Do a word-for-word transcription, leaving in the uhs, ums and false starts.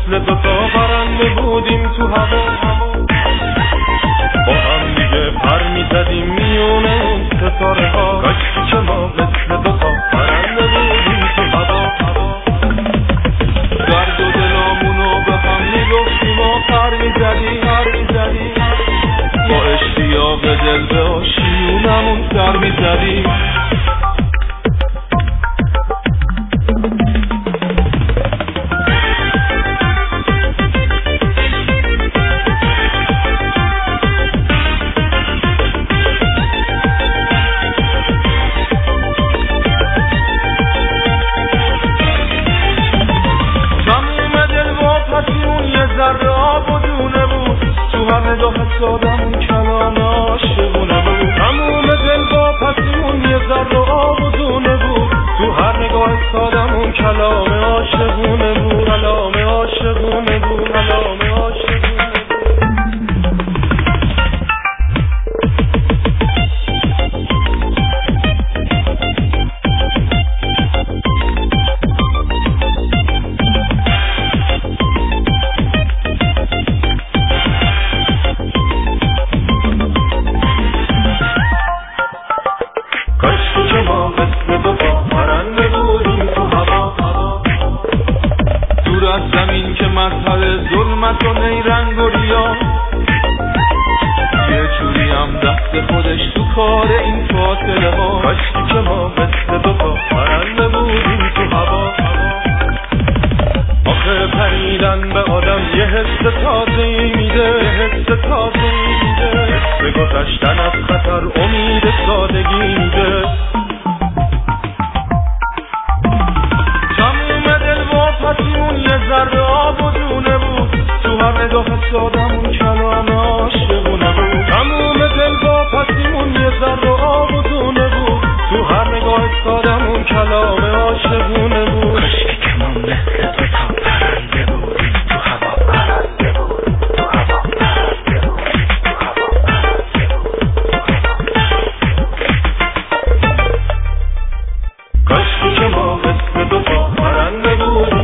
مثل دوتا پرنده بودیم تو هوا، با هم دیگه پر میزدیم میونه اون ستاره ها. کاشکی که ما مثل دوتا پرنده بودیم تو هوا، درد و دلامونو به هم میگفتیم و پر میزدیم پر میزدیم با اشتیاق دل به آشیونمون سر میزدیم. ذره آب و دونه بود تو هر نگاه سادمون کلام عاشقونه بود. تموم دل با پسیمون یه ذره آب و دونه بود تو هر نگاه سادمون کلام عاشقونه بود، کلام عاشقونه بود، کلام عاشقونه بود. زمین که مذهب ظلمت و نیرنگ و ریا، یه جوری هم دست خودش تو کار این فاصله ها. کاشکی که ما مثل دوتا پرنده بودیم تو هوا، آخه پریدن به آدم یه حس تازه‌ای میده، یه حس تازه‌ای میده، حس گذشتن از خطر امید سادگی میده. پسیمون یه ذره آب و دونه بود تو هر نگاه سادمون کلام عاشقونه بود. تموم دل با پسیمون یه ذره آب و دونه بود تو هر نگاه سادمون کلام عاشقونه بود. کاشکی که ما مثل دوتا پرنده بودیم تو هوا، پرنده بودیم تو هوا، پرنده بودیم تو هوا، پرنده بودیم. کاشکی که ما مثل دوتا پرنده بودیم